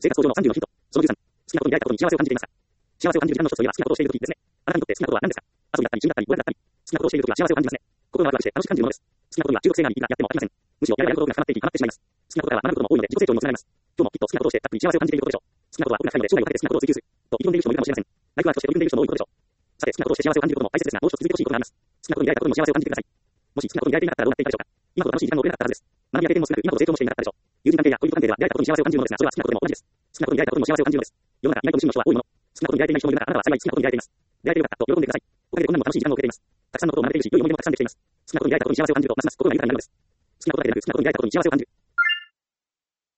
生活向上の30のヒント。その13、好きなことに出会えたことに幸せを感じていますか？幸せを感じる時間の一つといえば好きなことをしている時ですね。あなたにとって好きなことは何ですか？遊びだったり、趣味だったり、娯楽だったり。好きなことをしている時は幸せを感じますね。心がワクワクして楽しく感じるものです。好きなことには中毒性があり、いくらやっても飽きません。むしろやればやるほどが深まっていき、ハマってしまいます。好きなことから学ぶことも多いので自己成長にもつながります。今日もきっと好きなことをしてたっぷり幸せを感じていることでしょう。好きなことは奥が深いので将来をかけて好きなことを追求する。と意気込んでいる人もいるかもしれません。ライフワークとして取り組んでいる人も多いことでしょう。さて、好きなことをして幸せを感じることも大切ですが、もう一つ続いてほしいことがあります。好きなことに出会えたことにも幸せを感じてください。もし好きなことに出会えていなかったらどうなっていたでしょうか。今ほど楽しい時間が送れなかったはずです。学びや経験も少なく、今ほど成長もしていなかったでしょう。友人関係や恋人関係では出会えたことに幸せを感じるのですが、それは好きなことでも同じです。好きなことに出会えたことにも幸せを感じるのです。世の中意外と無心の人は多いもの。好きなことに出会えていない人もいる中、あなたは幸い好きなことに出会えています。出会えてよかったと喜んでください。おかげでこんなにも楽しい時間を送れています。たくさんのことを学べているし、良い思い出もたくさんできています。好きなことに出会えたことに幸せを感じると、ますます心が豊かになるのです。好きなことだけでなく、好きなことに出会えたことに幸せを感じる。